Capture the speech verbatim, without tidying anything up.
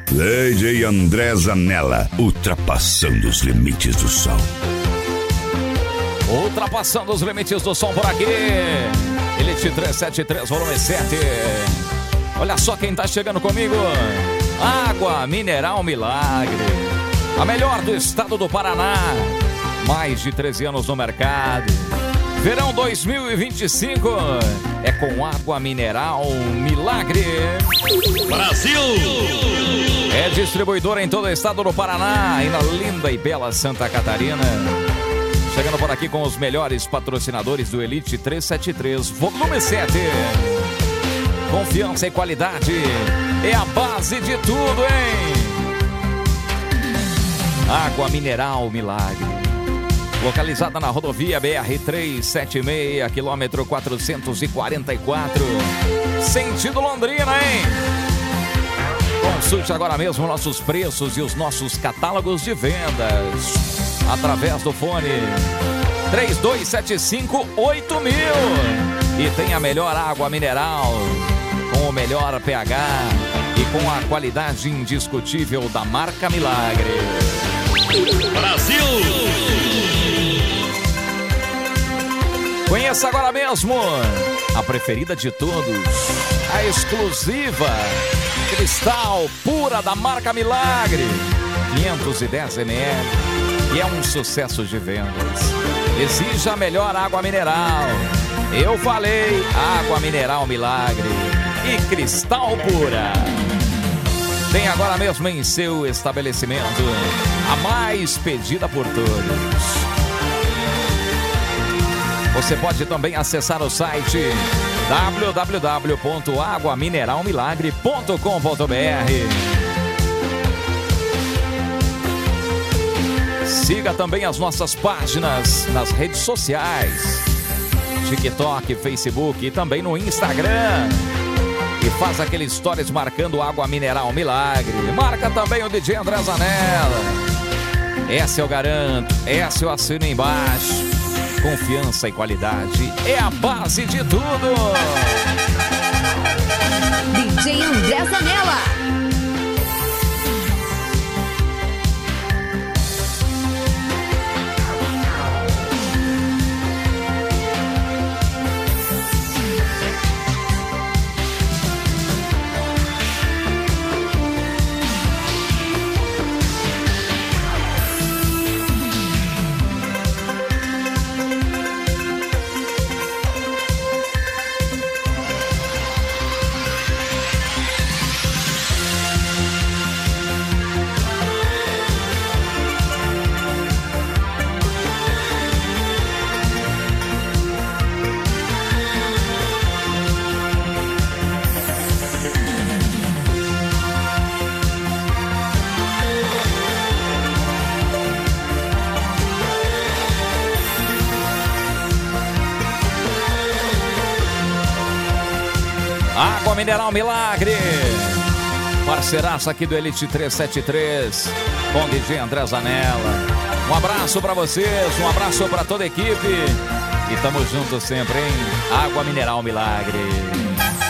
D J André Zanella, ultrapassando os limites do som. Ultrapassando os limites do som por aqui. Elite trezentos e setenta e três, volume sete. Olha só quem tá chegando comigo. Água Mineral Milagre. A melhor do estado do Paraná. Mais de treze anos no mercado. Verão dois mil e vinte e cinco é com Água Mineral Milagre. Brasil! É distribuidora em todo o estado do Paraná e na linda e bela Santa Catarina. Chegando por aqui com os melhores patrocinadores do Elite trezentos e setenta e três, volume sete. Confiança e qualidade é a base de tudo, hein? Água Mineral Milagre. Localizada na rodovia B R trezentos e setenta e seis, quilômetro quatrocentos e quarenta e quatro, sentido Londrina, hein? Consulte agora mesmo nossos preços e os nossos catálogos de vendas através do fone três dois sete cinco oito mil. E tem a melhor água mineral, com o melhor pH e com a qualidade indiscutível da marca Milagre. Brasil! Conheça agora mesmo a preferida de todos, a exclusiva Cristal Pura da marca Milagre, quinhentos e dez mililitros, e é um sucesso de vendas. Exija a melhor água mineral. Eu falei, Água Mineral Milagre e Cristal Pura. Tem agora mesmo em seu estabelecimento a mais pedida por todos. Você pode também acessar o site w w w ponto água mineral milagre ponto com ponto b r. Siga também as nossas páginas nas redes sociais, TikTok, Facebook e também no Instagram. E faz aquele stories marcando Água Mineral Milagre. Marca também o D J André Zanella. Essa eu garanto, essa eu assino embaixo. Confiança e qualidade é a base de tudo. D J André Zanella. Água Mineral Milagre, parceiraça aqui do Elite trezentos e setenta e três, com D J André Zanella. Um abraço pra vocês, um abraço pra toda a equipe e tamo junto sempre, hein? Água Mineral Milagre.